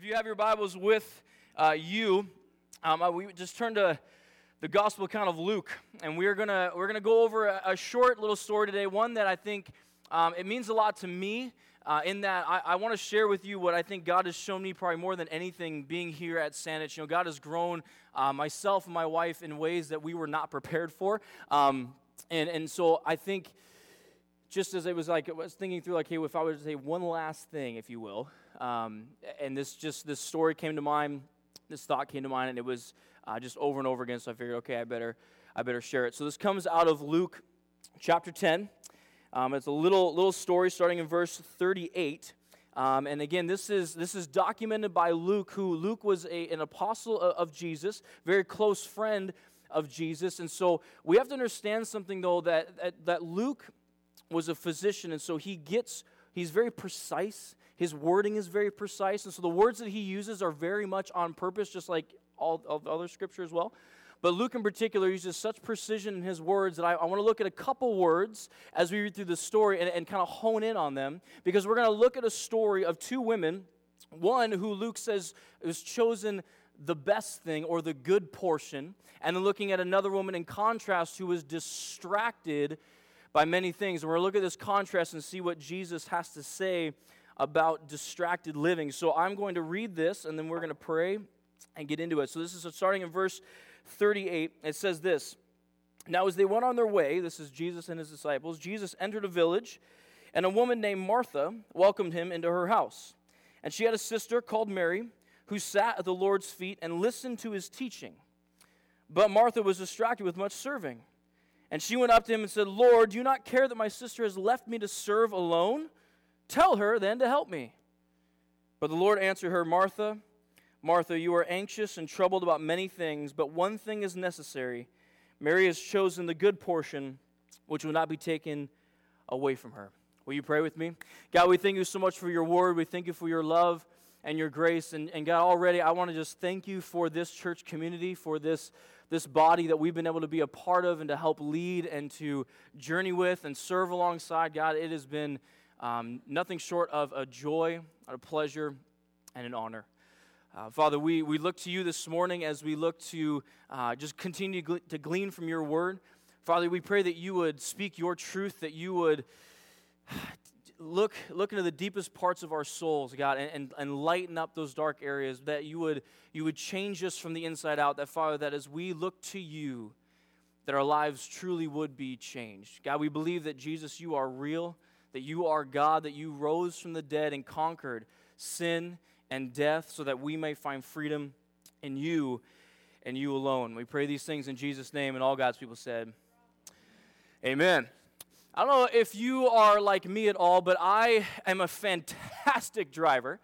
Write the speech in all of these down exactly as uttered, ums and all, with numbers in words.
you have your Bibles with uh, you, um, uh, we just turned to the Gospel account of Luke, and we're gonna we're gonna go over a, a short little story today. One that I think um, it means a lot to me. Uh, in that, I, I want to share with you what I think God has shown me probably more than anything being here at Saanich. You know, God has grown uh, myself and my wife in ways that we were not prepared for, um, and and so I think. Just as it was like, I was thinking through, like, hey, if I were to say one last thing, if you will, um, and this just, this story came to mind, this thought came to mind, and it was uh, just over and over again, so I figured, okay, I better, I better share it. So this comes out of Luke chapter ten. Um, it's a little, little story starting in verse thirty-eight. Um, and again, this is this is documented by Luke, who Luke was a, an apostle of, of Jesus, very close friend of Jesus, and so we have to understand something, though, that that, that Luke was a physician, and so he gets, he's very precise. His wording is very precise, and so the words that he uses are very much on purpose, just like all of the other scripture as well. But Luke in particular uses such precision in his words that I, I want to look at a couple words as we read through the story and, and kind of hone in on them, because we're going to look at a story of two women, one who Luke says was chosen the best thing or the good portion, and then looking at another woman in contrast who was distracted by many things. And we're going to look at this contrast and see what Jesus has to say about distracted living. So I'm going to read this, and then we're going to pray and get into it. So this is starting in verse thirty-eight. It says this: Now as they went on their way, this is Jesus and his disciples, Jesus entered a village, and a woman named Martha welcomed him into her house. And she had a sister called Mary, who sat at the Lord's feet and listened to his teaching. But Martha was distracted with much serving. And she went up to him and said, Lord, do you not care that my sister has left me to serve alone? Tell her then to help me. But the Lord answered her, Martha, Martha, you are anxious and troubled about many things, but one thing is necessary. Mary has chosen the good portion, which will not be taken away from her. Will you pray with me? God, we thank you so much for your word. We thank you for your love and your grace. And, and God, already I want to just thank you for this church community, for this this body that we've been able to be a part of and to help lead and to journey with and serve alongside. God, it has been um, nothing short of a joy, a pleasure, and an honor. Uh, Father, we, we look to you this morning as we look to uh, just continue to, gle- to glean from your word. Father, we pray that you would speak your truth, that you would look look into the deepest parts of our souls, God, and, and, and lighten up those dark areas, that you would you would change us from the inside out, that, Father, that as we look to you, that our lives truly would be changed. God, we believe that, Jesus, you are real, that you are God, that you rose from the dead and conquered sin and death so that we may find freedom in you and you alone. We pray these things in Jesus' name, and all God's people said, amen. I don't know if you are like me at all, but I am a fantastic driver.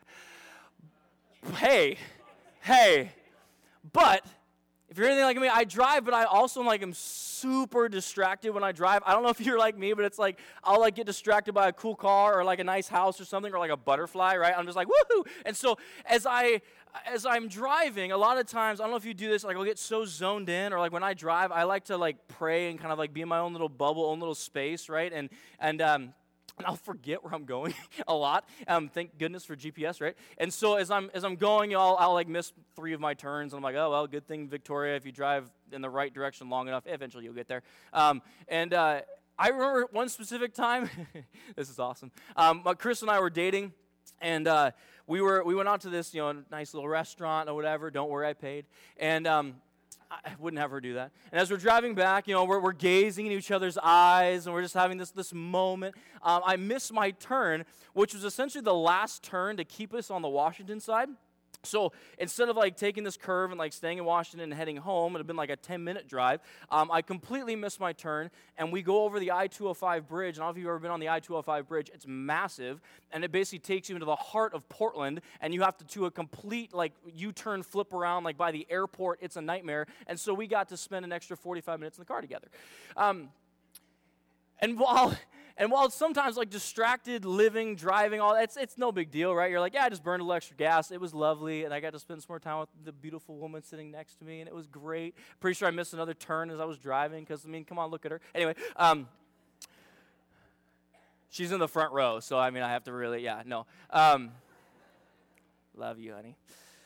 Hey, hey, but if you're anything like me, I drive, but I also like am super distracted when I drive. I don't know if you're like me, but it's like I'll like get distracted by a cool car or like a nice house or something or like a butterfly, right? I'm just like, woohoo! And so as I as I'm driving, a lot of times, I don't know if you do this, like I'll get so zoned in, or like when I drive, I like to like pray and kind of like be in my own little bubble, own little space, right? And and um And I'll forget where I'm going a lot. Um, thank goodness for G P S, right? And so as I'm as I'm going, I'll, I'll like miss three of my turns. And I'm like, oh well, good thing, Victoria. If you drive in the right direction long enough, eventually you'll get there. Um, and uh, I remember one specific time. This is awesome. Um, Chris and I were dating, and uh, we were we went out to this you know nice little restaurant or whatever. Don't worry, I paid. And um, I wouldn't have her do that. And as we're driving back, you know, we're, we're gazing in each other's eyes, and we're just having this this moment. Um, I missed my turn, which was essentially the last turn to keep us on the Washington side. So instead of like taking this curve and like staying in Washington and heading home, it had been like a ten-minute drive. Um, I completely missed my turn, and we go over the I two oh five bridge. And I don't know if you've ever been on the I two oh five bridge. It's massive, and it basically takes you into the heart of Portland, and you have to do a complete like U-turn flip around like by the airport. It's a nightmare, and so we got to spend an extra forty-five minutes in the car together. Um, and while... And while it's sometimes like distracted living, driving, all that, it's, it's no big deal, right? You're like, yeah, I just burned a little extra gas. It was lovely, and I got to spend some more time with the beautiful woman sitting next to me, and it was great. Pretty sure I missed another turn as I was driving because, I mean, come on, look at her. Anyway, um, she's in the front row, so, I mean, I have to really, yeah, no. Um, Love you, honey.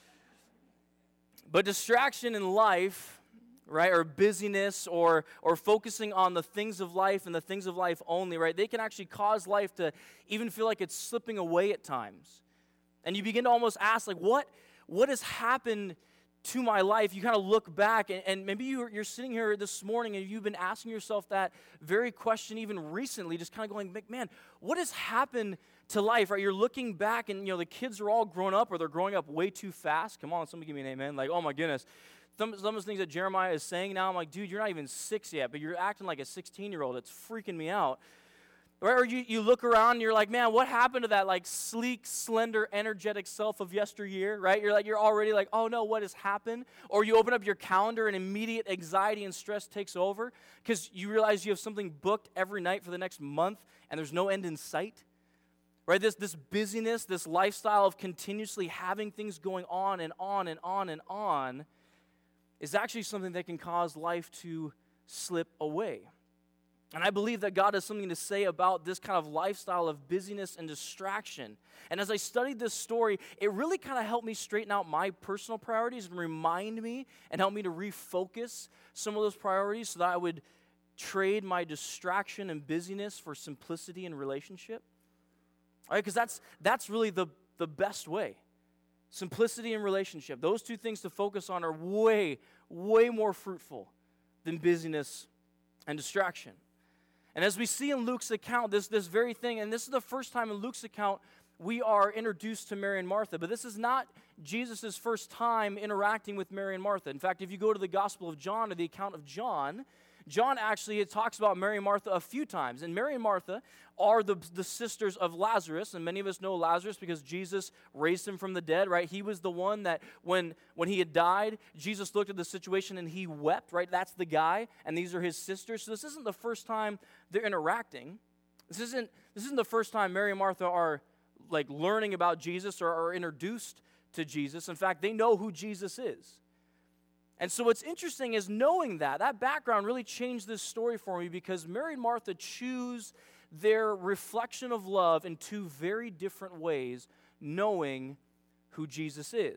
But distraction in life, right, or busyness or or focusing on the things of life and the things of life only, right, they can actually cause life to even feel like it's slipping away at times. And you begin to almost ask, like, what, what has happened to my life? You kind of look back, and, and maybe you're, you're sitting here this morning and you've been asking yourself that very question even recently, just kind of going, man, what has happened to life, right? You're looking back and, you know, the kids are all grown up or they're growing up way too fast. Come on, somebody give me an amen. Like, oh my goodness. Some, some of those things that Jeremiah is saying now, I'm like, dude, you're not even six yet, but you're acting like a sixteen-year-old. It's freaking me out. Right? Or you, you look around and you're like, man, what happened to that like sleek, slender, energetic self of yesteryear, right? You're like, you're already like, oh no, what has happened? Or you open up your calendar and immediate anxiety and stress takes over because you realize you have something booked every night for the next month and there's no end in sight. Right? This, this busyness, this lifestyle of continuously having things going on and on and on and on is actually something that can cause life to slip away. And I believe that God has something to say about this kind of lifestyle of busyness and distraction. And as I studied this story, it really kind of helped me straighten out my personal priorities and remind me and help me to refocus some of those priorities so that I would trade my distraction and busyness for simplicity and relationship. All right, because that's that's really the, the best way. Simplicity and relationship. Those two things to focus on are way, way more fruitful than busyness and distraction. And as we see in Luke's account, this, this very thing, and this is the first time in Luke's account we are introduced to Mary and Martha, but this is not Jesus' first time interacting with Mary and Martha. In fact, if you go to the Gospel of John or the account of John, John actually it talks about Mary and Martha a few times. And Mary and Martha are the, the sisters of Lazarus, and many of us know Lazarus because Jesus raised him from the dead, right? He was the one that when, when he had died, Jesus looked at the situation and he wept, right? That's the guy, and these are his sisters. So this isn't the first time they're interacting. This isn't, this isn't the first time Mary and Martha are like learning about Jesus or are introduced to Jesus. In fact, they know who Jesus is. And so what's interesting is knowing that, that background really changed this story for me because Mary and Martha choose their reflection of love in two very different ways, knowing who Jesus is.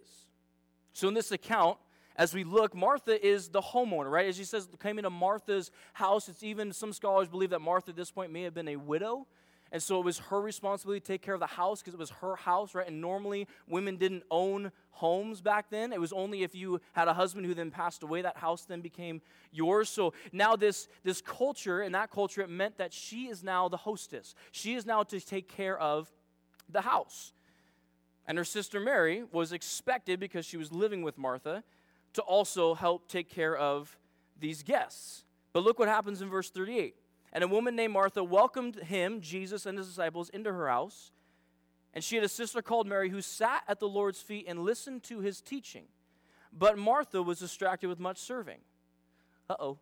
So in this account, as we look, Martha is the homeowner, right? As he says, came into Martha's house. It's even, some scholars believe that Martha at this point may have been a widow. And so it was her responsibility to take care of the house because it was her house, right? And normally women didn't own homes back then. It was only if you had a husband who then passed away, that house then became yours. So now this, this culture, in that culture, it meant that she is now the hostess. She is now to take care of the house. And her sister Mary was expected, because she was living with Martha, to also help take care of these guests. But look what happens in verse thirty-eight. And a woman named Martha welcomed him, Jesus, and his disciples into her house. And she had a sister called Mary who sat at the Lord's feet and listened to his teaching. But Martha was distracted with much serving. Uh-oh.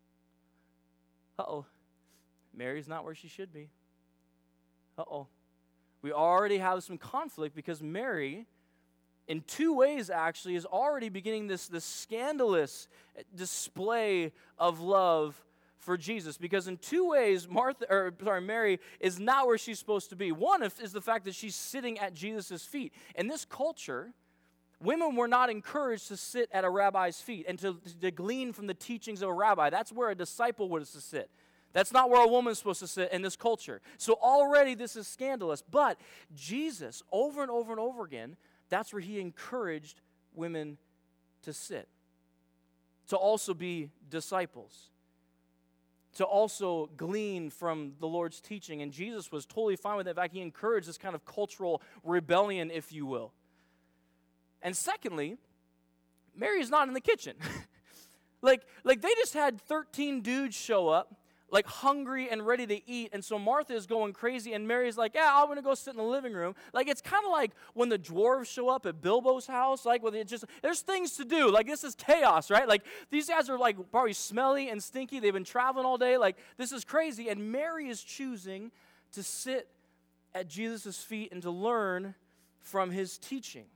Uh-oh. Mary's not where she should be. Uh-oh. We already have some conflict because Mary, in two ways actually, is already beginning this, this scandalous display of love for Jesus, because in two ways, Martha, or sorry, Mary is not where she's supposed to be. One is the fact that she's sitting at Jesus' feet. In this culture, women were not encouraged to sit at a rabbi's feet and to, to glean from the teachings of a rabbi. That's where a disciple was to sit. That's not where a woman's supposed to sit in this culture. So already this is scandalous. But Jesus, over and over and over again, that's where he encouraged women to sit, to also be disciples, to also glean from the Lord's teaching. And Jesus was totally fine with it. In fact, he encouraged this kind of cultural rebellion, if you will. And secondly, Mary's not in the kitchen. like, like they just had thirteen dudes show up, like hungry and ready to eat. And so Martha is going crazy, and Mary's like, yeah, I'm going to go sit in the living room. Like, it's kind of like when the dwarves show up at Bilbo's house, like, with it just, there's things to do. Like, this is chaos, right? Like, these guys are, like, probably smelly and stinky. They've been traveling all day. Like, this is crazy. And Mary is choosing to sit at Jesus' feet and to learn from his teaching.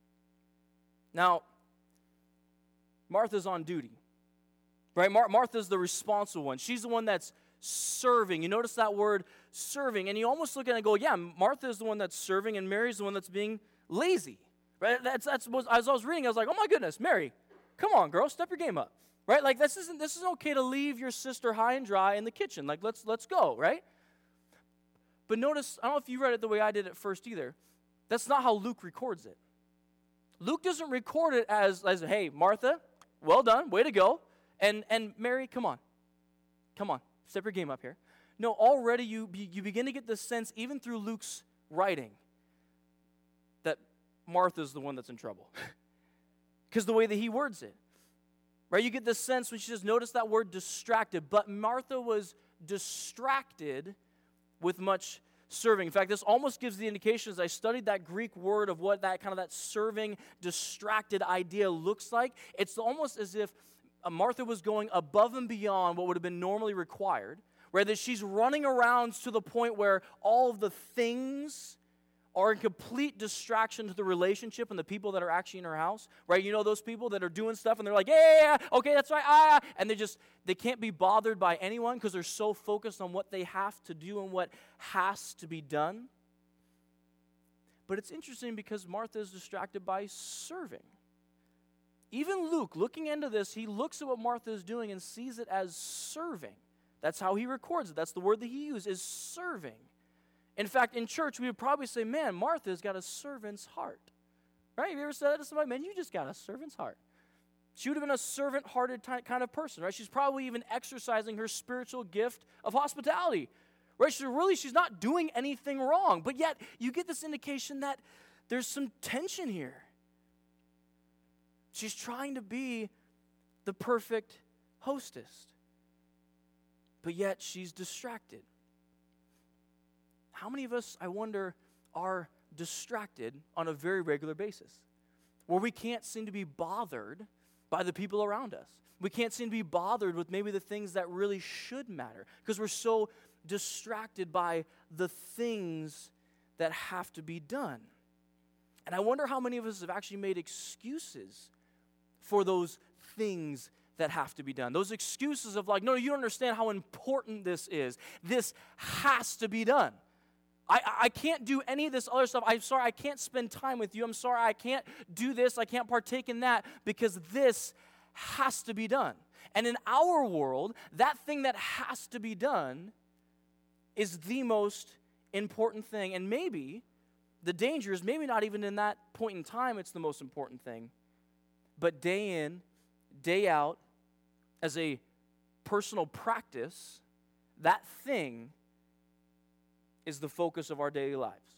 Now, Martha's on duty. Right? Mar- Martha's the responsible one. She's the one that's serving. You notice that word serving. And you almost look at it and go, yeah, Martha is the one that's serving and Mary's the one that's being lazy. Right? That's, that's what, as I was reading, I was like, oh my goodness, Mary, come on, girl, step your game up. Right? Like, this isn't, this isn't okay to leave your sister high and dry in the kitchen. Like, let's, let's go, right? But notice, I don't know if you read it the way I did at first either. That's not how Luke records it. Luke doesn't record it as, as hey, Martha, well done, way to go. And, and Mary, come on. Come on, step your game up here. No, already you, you begin to get the sense, even through Luke's writing, that Martha's the one that's in trouble. Because the way that he words it. Right, you get the sense when she says, notice that word distracted. But Martha was distracted with much serving. In fact, this almost gives the indication as I studied that Greek word of what that kind of that serving, distracted idea looks like. It's almost as if Martha was going above and beyond what would have been normally required. Right, that she's running around to the point where all of the things are in complete distraction to the relationship and the people that are actually in her house, right? You know those people that are doing stuff and they're like, yeah, yeah, yeah, okay, that's right, ah, and they just, they can't be bothered by anyone because they're so focused on what they have to do and what has to be done. But it's interesting because Martha is distracted by serving. Even Luke, looking into this, he looks at what Martha is doing and sees it as serving. That's how he records it. That's the word that he used, is serving. In fact, in church, we would probably say, man, Martha's got a servant's heart. Right? Have you ever said that to somebody? Man, you just got a servant's heart. She would have been a servant-hearted ty- kind of person, right? She's probably even exercising her spiritual gift of hospitality. Right? So really, she's not doing anything wrong. But yet, you get this indication that there's some tension here. She's trying to be the perfect hostess. But yet, she's distracted. How many of us, I wonder, are distracted on a very regular basis? Where we can't seem to be bothered by the people around us. We can't seem to be bothered with maybe the things that really should matter because we're so distracted by the things that have to be done. And I wonder how many of us have actually made excuses for those things that have to be done. Those excuses of like, no, you don't understand how important this is. This has to be done. I, I can't do any of this other stuff. I'm sorry, I can't spend time with you. I'm sorry, I can't do this. I can't partake in that because this has to be done. And in our world, that thing that has to be done is the most important thing. And maybe the danger is maybe not even in that point in time it's the most important thing. But day in, day out, as a personal practice, that thing is the focus of our daily lives.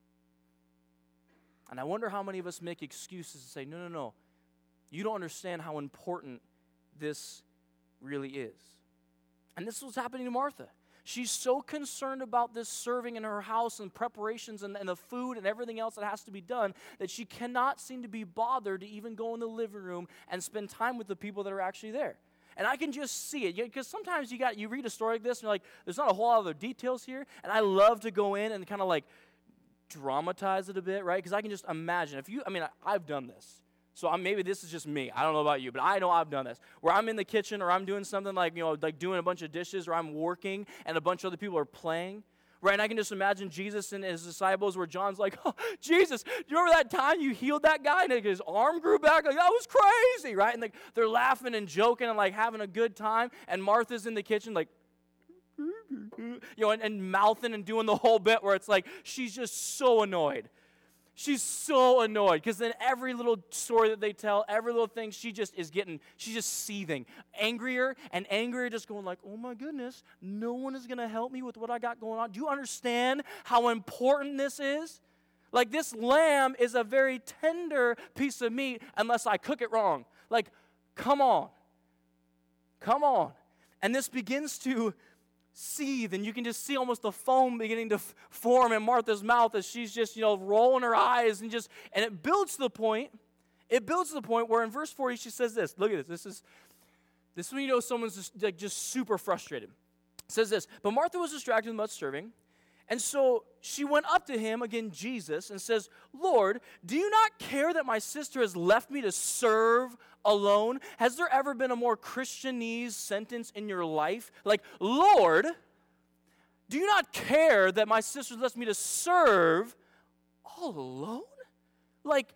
And I wonder how many of us make excuses and say, no, no, no, you don't understand how important this really is. And this is what's happening to Martha. She's so concerned about this serving in her house and preparations and, and the food and everything else that has to be done that she cannot seem to be bothered to even go in the living room and spend time with the people that are actually there. And I can just see it, because sometimes you got you read a story like this, and you're like, there's not a whole lot of other details here, and I love to go in and kind of like dramatize it a bit, right? Because I can just imagine, if you, I mean, I, I've done this, so I'm, maybe this is just me, I don't know about you, but I know I've done this, where I'm in the kitchen, or I'm doing something like, you know, like doing a bunch of dishes, or I'm working, and a bunch of other people are playing, right? And I can just imagine Jesus and his disciples where John's like, oh, Jesus, do you remember that time you healed that guy and his arm grew back? Like, that was crazy, right? And like, they're laughing and joking and like having a good time. And Martha's in the kitchen like, you know, and, and mouthing and doing the whole bit where it's like, she's just so annoyed. She's so annoyed because then every little story that they tell, every little thing, she just is getting, she's just seething. Angrier and angrier, just going like, oh my goodness, no one is going to help me with what I got going on. Do you understand how important this is? Like, this lamb is a very tender piece of meat unless I cook it wrong. Like, come on. Come on. And this begins to seethe, and you can just see almost the foam beginning to f- form in Martha's mouth as she's just, you know, rolling her eyes and just, and it builds to the point, it builds to the point where in verse forty she says this, look at this, this is, this is when you know someone's just, like, just super frustrated. It says this, but Martha was distracted with much serving, and so she went up to him, again Jesus, and says, Lord, do you not care that my sister has left me to serve alone? Has there ever been a more Christianese sentence in your life? Like, Lord, do you not care that my sister left me to serve all alone? Like,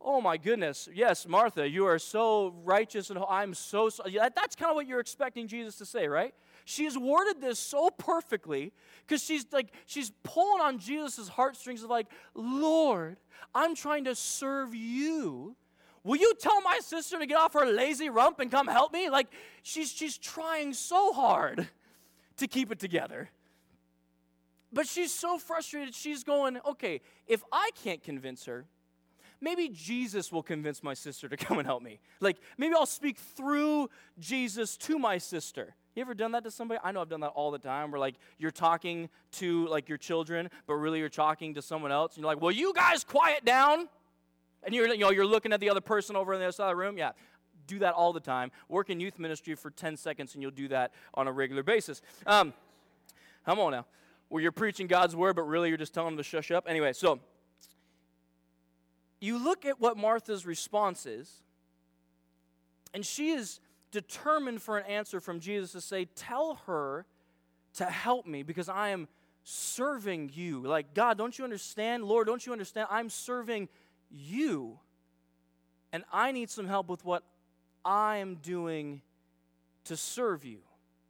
oh my goodness, yes, Martha, you are so righteous and I'm so, so yeah, that's kind of what you're expecting Jesus to say, right? She's worded this so perfectly because she's like, she's pulling on Jesus' heartstrings of like, Lord, I'm trying to serve you. Will you tell my sister to get off her lazy rump and come help me? Like, she's, she's trying so hard to keep it together. But she's so frustrated, she's going, okay, if I can't convince her, maybe Jesus will convince my sister to come and help me. Like, maybe I'll speak through Jesus to my sister. You ever done that to somebody? I know I've done that all the time, where like you're talking to like your children, but really you're talking to someone else. And you're like, will you guys quiet down? And you're, you know, you're looking at the other person over on the other side of the room. Yeah, do that all the time. Work in youth ministry for ten seconds, and you'll do that on a regular basis. Um, come on now. Where you're preaching God's word, but really you're just telling them to shush up. Anyway, so you look at what Martha's response is, and she is determined for an answer from Jesus to say, tell her to help me because I am serving you. Like, God, don't you understand? Lord, don't you understand? I'm serving you, and I need some help with what I am doing to serve you.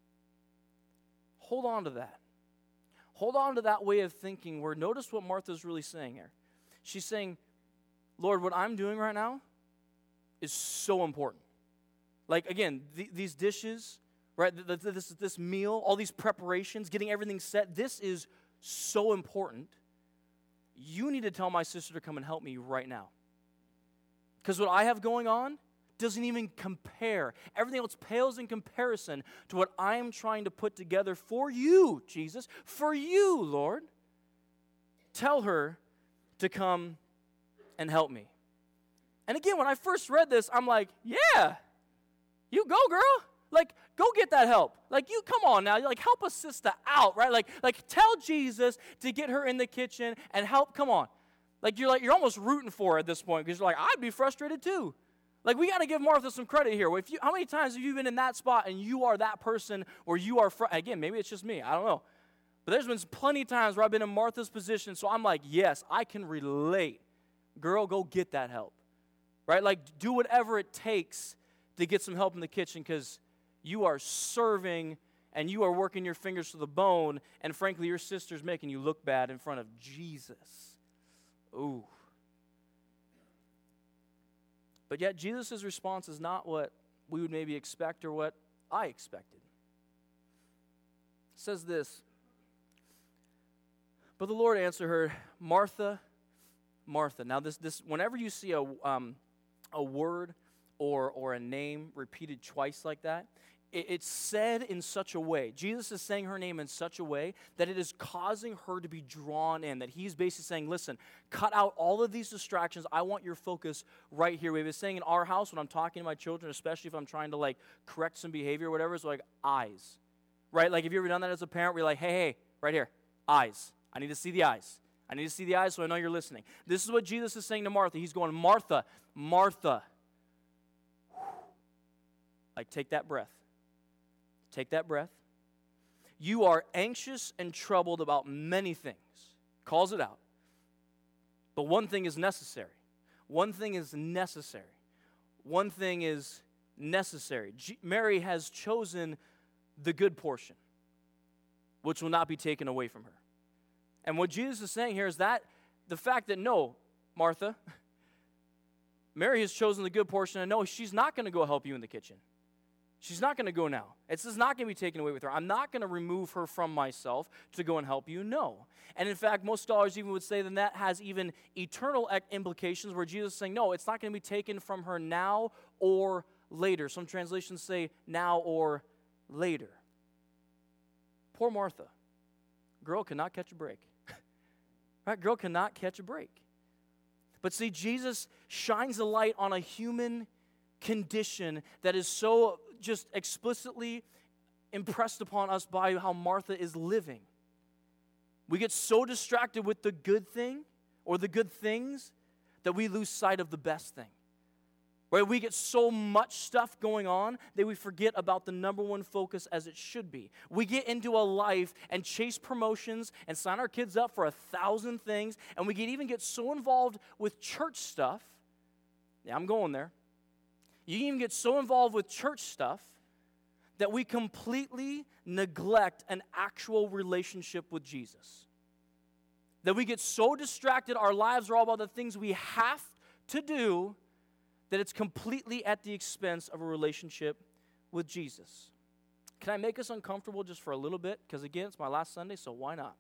Hold on to that. Hold on to that way of thinking where notice what Martha's really saying here. She's saying, Lord, what I'm doing right now is so important. Like, again, th- these dishes, right, th- th- this, this meal, all these preparations, getting everything set, this is so important. You need to tell my sister to come and help me right now. Because what I have going on doesn't even compare. Everything else pales in comparison to what I am trying to put together for you, Jesus, for you, Lord. Tell her to come and help me. And again, when I first read this, I'm like, yeah, you go, girl. Like, go get that help. Like, you come on now. Like, help a sister out, right? Like, like tell Jesus to get her in the kitchen and help. Come on. Like, you're like you're almost rooting for her at this point because you're like, I'd be frustrated too. Like, we got to give Martha some credit here. If you, how many times have you been in that spot and you are that person where you are, fr- again, maybe it's just me. I don't know. But there's been plenty of times where I've been in Martha's position, so I'm like, yes, I can relate. Girl, go get that help, right? Like, do whatever it takes to get some help in the kitchen because you are serving and you are working your fingers to the bone, and frankly, your sister's making you look bad in front of Jesus. Ooh. But yet, Jesus' response is not what we would maybe expect or what I expected. It says this, but the Lord answered her, Martha, Martha. Now, this, this, whenever you see a, um, a word or, or a name repeated twice like that, it, it's said in such a way. Jesus is saying her name in such a way that it is causing her to be drawn in, that he's basically saying, listen, cut out all of these distractions. I want your focus right here. We've been saying in our house when I'm talking to my children, especially if I'm trying to, like, correct some behavior or whatever, it's like eyes, right? Like, have you ever done that as a parent? We're like, hey, hey, right here, eyes. I need to see the eyes. I need to see the eyes so I know you're listening. This is what Jesus is saying to Martha. He's going, Martha, Martha. Like, take that breath. Take that breath. You are anxious and troubled about many things. Calls it out. But one thing is necessary. One thing is necessary. One thing is necessary. G- Mary has chosen the good portion, which will not be taken away from her. And what Jesus is saying here is that the fact that, no, Martha, Mary has chosen the good portion, and no, she's not going to go help you in the kitchen. She's not going to go now. It's just not going to be taken away with her. I'm not going to remove her from myself to go and help you. No. And in fact, most scholars even would say that that has even eternal implications where Jesus is saying, no, it's not going to be taken from her now or later. Some translations say now or later. Poor Martha. Girl cannot catch a break. Right? Girl cannot catch a break. But see, Jesus shines a light on a human condition that is so just explicitly impressed upon us by how Martha is living. We get so distracted with the good thing or the good things that we lose sight of the best thing. Right? We get so much stuff going on that we forget about the number one focus as it should be. We get into a life and chase promotions and sign our kids up for a thousand things, and we get even get so involved with church stuff Yeah, I'm going there. You can even get so involved with church stuff that we completely neglect an actual relationship with Jesus. That we get so distracted, our lives are all about the things we have to do, that it's completely at the expense of a relationship with Jesus. Can I make us uncomfortable just for a little bit? Because again, it's my last Sunday, so why not?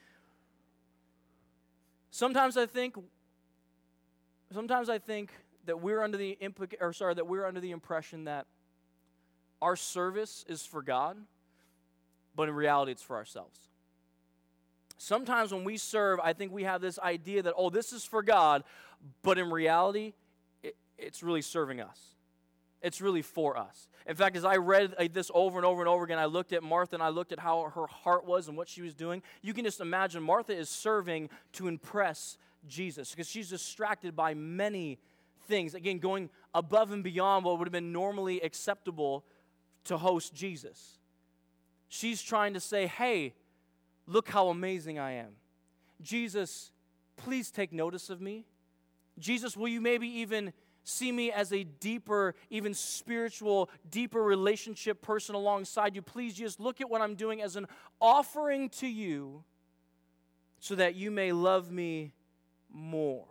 Sometimes I think, sometimes I think that we're under the implica- or sorry, that we're under the impression that our service is for God, but in reality, it's for ourselves. Sometimes when we serve, I think we have this idea that, oh, this is for God, but in reality, it, it's really serving us. It's really for us. In fact, as I read uh, this over and over and over again, I looked at Martha and I looked at how her heart was and what she was doing. You can just imagine Martha is serving to impress Jesus because she's distracted by many things. Again, going above and beyond what would have been normally acceptable to host Jesus. She's trying to say, hey, look how amazing I am. Jesus, please take notice of me. Jesus, will you maybe even see me as a deeper, even spiritual, deeper relationship person alongside you? Please just look at what I'm doing as an offering to you so that you may love me more.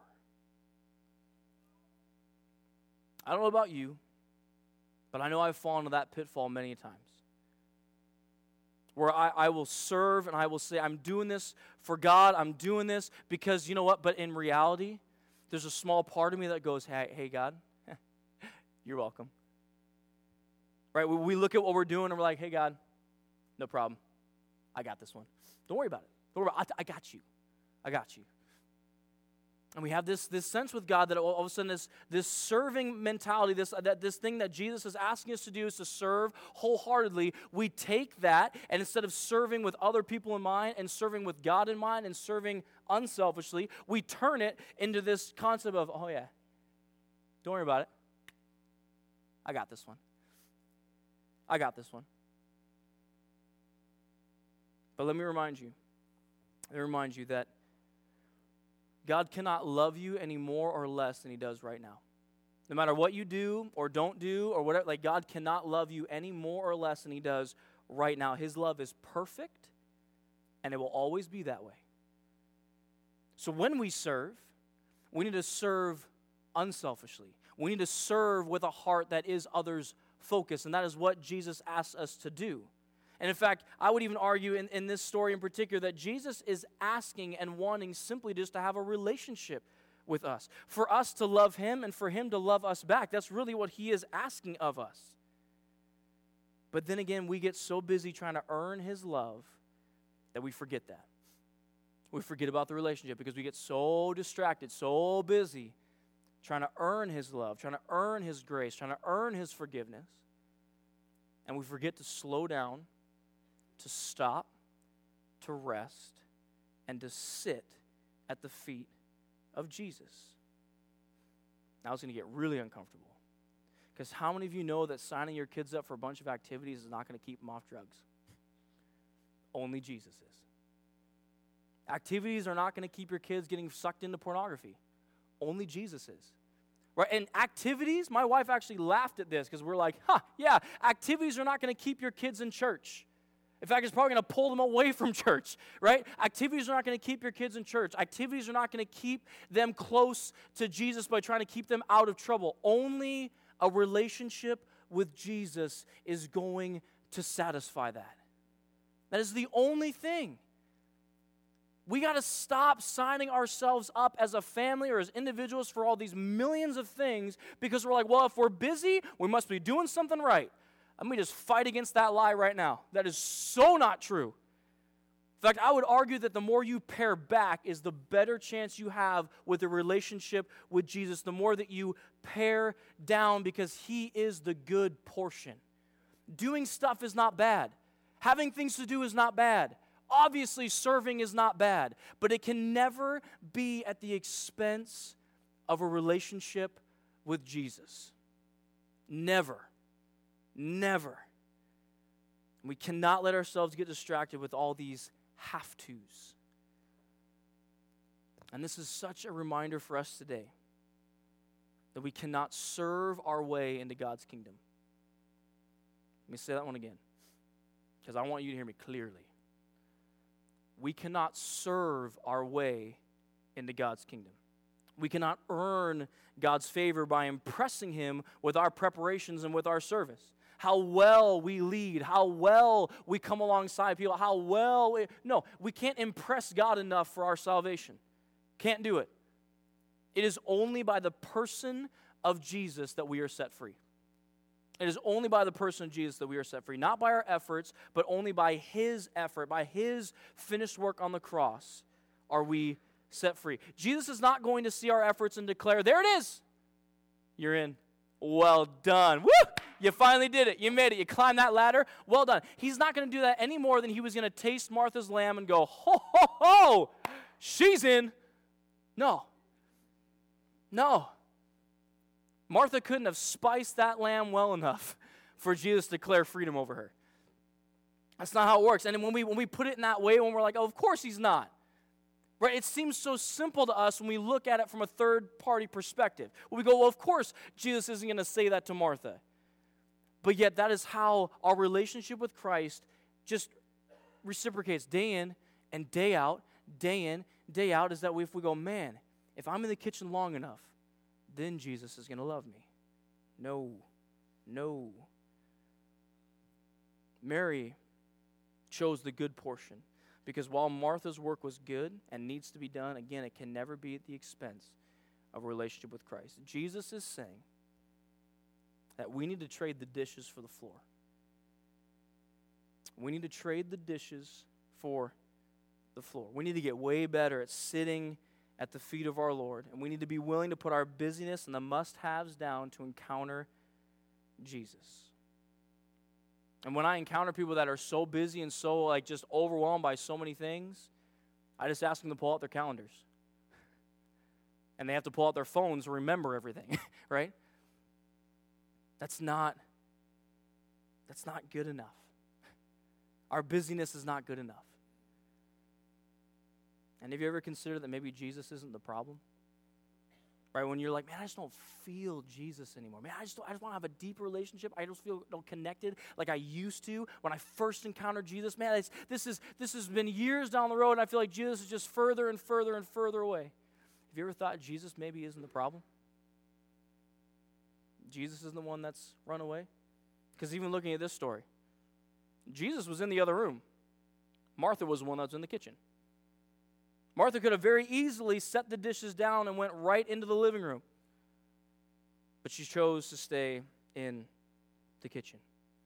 I don't know about you, but I know I've fallen into that pitfall many times. Where I, I will serve and I will say, I'm doing this for God, I'm doing this because, you know what, but in reality, there's a small part of me that goes, hey, hey God, you're welcome. Right, we, we look at what we're doing and we're like, hey God, no problem. I got this one. Don't worry about it. Don't worry about it. I, I got you. I got you. And we have this, this sense with God that all of a sudden this, this serving mentality, this, that this thing that Jesus is asking us to do is to serve wholeheartedly. We take that, and instead of serving with other people in mind and serving with God in mind and serving unselfishly, we turn it into this concept of, oh yeah, don't worry about it. I got this one. I got this one. But let me remind you, let me remind you that God cannot love you any more or less than he does right now. No matter what you do or don't do or whatever, like God cannot love you any more or less than he does right now. His love is perfect, and it will always be that way. So when we serve, we need to serve unselfishly. We need to serve with a heart that is others focused, and that is what Jesus asks us to do. And in fact, I would even argue in, in this story in particular that Jesus is asking and wanting simply just to have a relationship with us. For us to love him and for him to love us back. That's really what he is asking of us. But then again, we get so busy trying to earn his love that we forget that. We forget about the relationship because we get so distracted, so busy trying to earn his love, trying to earn his grace, trying to earn his forgiveness. And we forget to slow down, to stop, to rest, and to sit at the feet of Jesus. Now it's going to get really uncomfortable. Because how many of you know that signing your kids up for a bunch of activities is not going to keep them off drugs? Only Jesus is. Activities are not going to keep your kids getting sucked into pornography. Only Jesus is. Right? And activities, my wife actually laughed at this because we're like, huh, yeah, activities are not going to keep your kids in church. In fact, it's probably going to pull them away from church, right? Activities are not going to keep your kids in church. Activities are not going to keep them close to Jesus by trying to keep them out of trouble. Only a relationship with Jesus is going to satisfy that. That is the only thing. We got to stop signing ourselves up as a family or as individuals for all these millions of things because we're like, well, if we're busy, we must be doing something right. Let me just fight against that lie right now. That is so not true. In fact, I would argue that the more you pare back is the better chance you have with a relationship with Jesus, the more that you pare down because he is the good portion. Doing stuff is not bad. Having things to do is not bad. Obviously, serving is not bad, but it can never be at the expense of a relationship with Jesus. Never. Never. We cannot let ourselves get distracted with all these have-tos. And this is such a reminder for us today that we cannot serve our way into God's kingdom. Let me say that one again, because I want you to hear me clearly. We cannot serve our way into God's kingdom. We cannot earn God's favor by impressing Him with our preparations and with our service. How well we lead, how well we come alongside people, how well we... No, we can't impress God enough for our salvation. Can't do it. It is only by the person of Jesus that we are set free. It is only by the person of Jesus that we are set free. Not by our efforts, but only by His effort, by His finished work on the cross are we set free. Jesus is not going to see our efforts and declare, there it is. You're in. Well done. Woo! You finally did it. You made it. You climbed that ladder. Well done. He's not going to do that any more than He was going to taste Martha's lamb and go, ho, ho, ho, she's in. No. No. Martha couldn't have spiced that lamb well enough for Jesus to declare freedom over her. That's not how it works. And when we when we put it in that way, when we're like, oh, of course He's not. Right? It seems so simple to us when we look at it from a third-party perspective. When we go, well, of course Jesus isn't going to say that to Martha. But yet that is how our relationship with Christ just reciprocates day in and day out, day in, day out, is that if we go, man, if I'm in the kitchen long enough, then Jesus is going to love me. No. No. Mary chose the good portion because while Martha's work was good and needs to be done, again, it can never be at the expense of a relationship with Christ. Jesus is saying that we need to trade the dishes for the floor. We need to trade the dishes for the floor. We need to get way better at sitting at the feet of our Lord, and we need to be willing to put our busyness and the must-haves down to encounter Jesus. And when I encounter people that are so busy and so like just overwhelmed by so many things, I just ask them to pull out their calendars. And they have to pull out their phones to remember everything, right? That's not, that's not good enough. Our busyness is not good enough. And have you ever considered that maybe Jesus isn't the problem? Right, when you're like, man, I just don't feel Jesus anymore. Man, I just, I just want to have a deep relationship. I just feel don't connected like I used to when I first encountered Jesus. Man, it's, this is this has been years down the road, and I feel like Jesus is just further and further and further away. Have you ever thought Jesus maybe isn't the problem? Jesus isn't the one that's run away? Because even looking at this story, Jesus was in the other room. Martha was the one that was in the kitchen. Martha could have very easily set the dishes down and went right into the living room. But she chose to stay in the kitchen.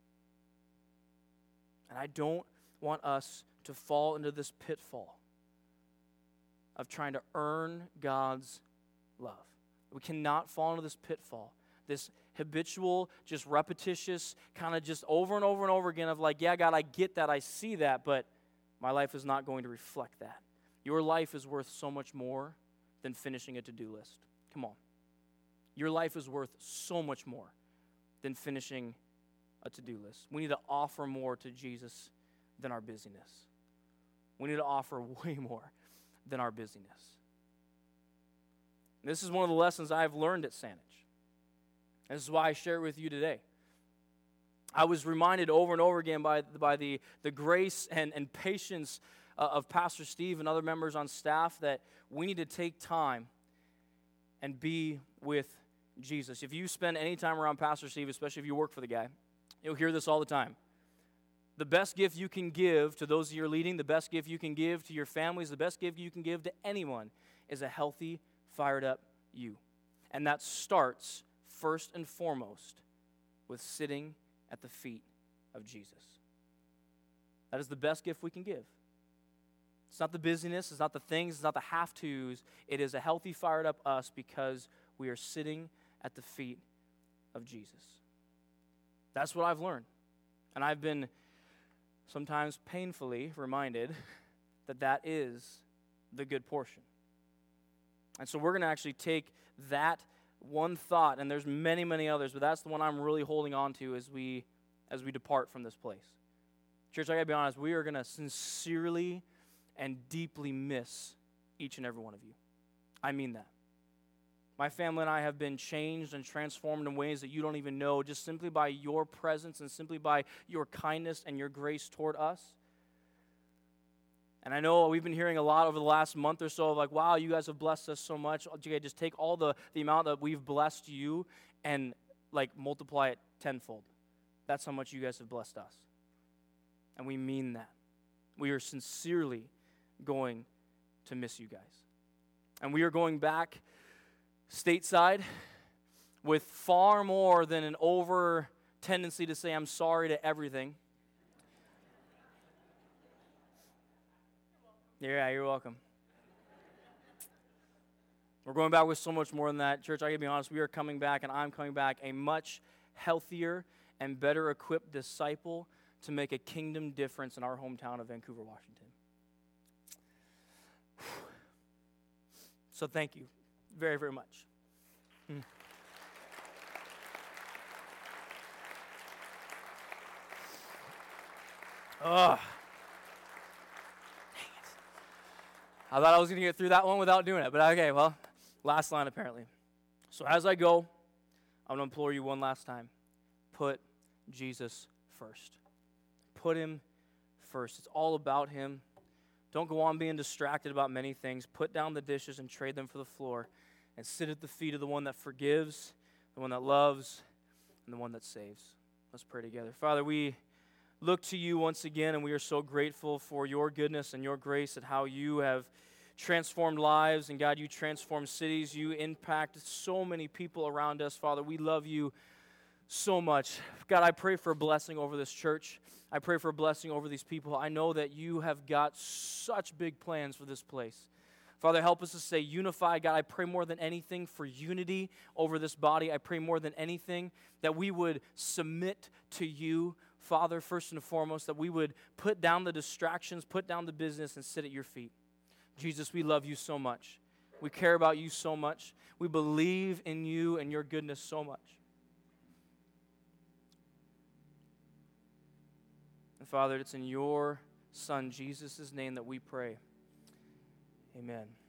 And I don't want us to fall into this pitfall of trying to earn God's love. We cannot fall into this pitfall, this habitual, just repetitious, kind of just over and over and over again of like, yeah, God, I get that, I see that, but my life is not going to reflect that. Your life is worth so much more than finishing a to-do list. Come on. Your life is worth so much more than finishing a to-do list. We need to offer more to Jesus than our busyness. We need to offer way more than our busyness. And this is one of the lessons I've learned at Saanich. This is why I share it with you today. I was reminded over and over again by, by the, the grace and, and patience uh, of Pastor Steve and other members on staff that we need to take time and be with Jesus. If you spend any time around Pastor Steve, especially if you work for the guy, you'll hear this all the time. The best gift you can give to those you're leading, the best gift you can give to your families, the best gift you can give to anyone is a healthy, fired up you. And that starts first and foremost with sitting at the feet of Jesus. That is the best gift we can give. It's not the busyness, it's not the things, it's not the have-tos. It is a healthy, fired up us because we are sitting at the feet of Jesus. That's what I've learned. And I've been sometimes painfully reminded that that is the good portion. And so we're going to actually take that one thought, and there's many, many others, but that's the one I'm really holding on to as we as we depart from this place. Church, I got to be honest, we are going to sincerely and deeply miss each and every one of you. I mean that. My family and I have been changed and transformed in ways that you don't even know, just simply by your presence and simply by your kindness and your grace toward us. And I know we've been hearing a lot over the last month or so of like, wow, you guys have blessed us so much. Okay, just take all the, the amount that we've blessed you and like multiply it tenfold. That's how much you guys have blessed us. And we mean that. We are sincerely going to miss you guys. And we are going back stateside with far more than an over tendency to say I'm sorry to everything. Yeah, you're welcome. We're going back with so much more than that. Church, I gotta be honest, we are coming back, and I'm coming back a much healthier and better equipped disciple to make a kingdom difference in our hometown of Vancouver, Washington. So thank you very, very much. Hmm. Ugh. I thought I was going to get through that one without doing it, but okay, well, last line apparently. So as I go, I'm going to implore you one last time. Put Jesus first. Put him first. It's all about him. Don't go on being distracted about many things. Put down the dishes and trade them for the floor and sit at the feet of the one that forgives, the one that loves, and the one that saves. Let's pray together. Father, we look to you once again, and we are so grateful for your goodness and your grace and how you have transformed lives. And God, you transform cities. You impact so many people around us. Father, we love you so much. God, I pray for a blessing over this church. I pray for a blessing over these people. I know that you have got such big plans for this place. Father, help us to stay unified. God, I pray more than anything for unity over this body. I pray more than anything that we would submit to you, Father, first and foremost, that we would put down the distractions, put down the business, and sit at your feet. Jesus, we love you so much. We care about you so much. We believe in you and your goodness so much. And Father, it's in your Son, Jesus' name, that we pray. Amen.